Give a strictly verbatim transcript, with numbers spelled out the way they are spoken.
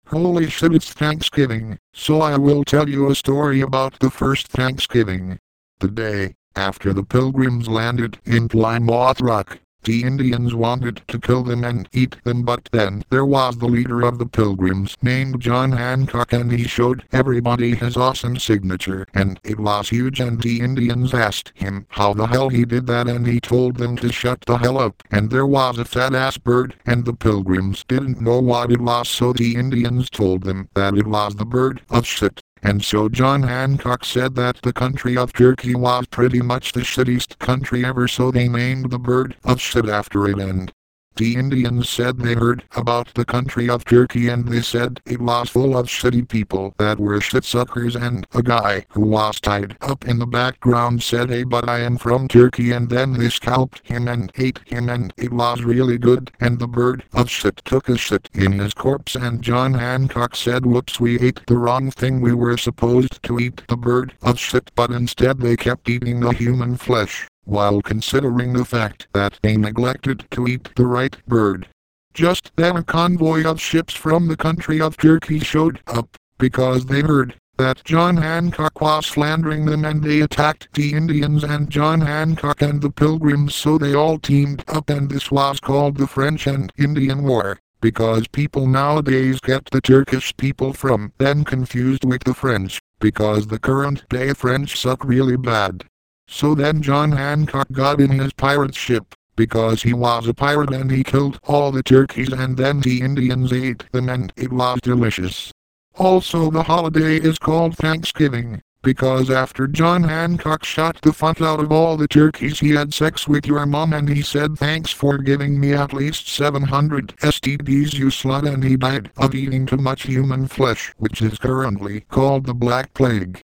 Holy shit, it's Thanksgiving, so I will tell you a story about the first Thanksgiving. The day after the Pilgrims landed in Plymouth Rock, the Indians wanted to kill them and eat them, but then there was the leader of the Pilgrims named John Hancock, and he showed everybody his awesome signature, and it was huge, and the Indians asked him how the hell he did that, and he told them to shut the hell up. And there was a fat ass bird, and the Pilgrims didn't know what it was, so the Indians told them that it was the bird of shit. And so John Hancock said that the country of Turkey was pretty much the shittiest country ever, so they named the bird of shit after it. And the Indians said they heard about the country of Turkey, and they said it was full of shitty people that were shitsuckers, and a guy who was tied up in the background said, "Hey, but I am from Turkey," and then they scalped him and ate him, and it was really good, and the bird of shit took a shit in his corpse, and John Hancock said, "Whoops, we ate the wrong thing. We were supposed to eat the bird of shit," but instead they kept eating the human flesh, while considering the fact that they neglected to eat the right bird. Just then a convoy of ships from the country of Turkey showed up, because they heard that John Hancock was slandering them, and they attacked the Indians and John Hancock and the Pilgrims, so they all teamed up, and this was called the French and Indian War, because people nowadays get the Turkish people from them confused with the French, because the current day French suck really bad. So then John Hancock got in his pirate ship, because he was a pirate, and he killed all the turkeys, and then the Indians ate them, and it was delicious. Also, the holiday is called Thanksgiving, because after John Hancock shot the fuck out of all the turkeys, he had sex with your mom, and he said, "Thanks for giving me at least seven hundred S T Ds, you slut," and he died of eating too much human flesh, which is currently called the Black Plague.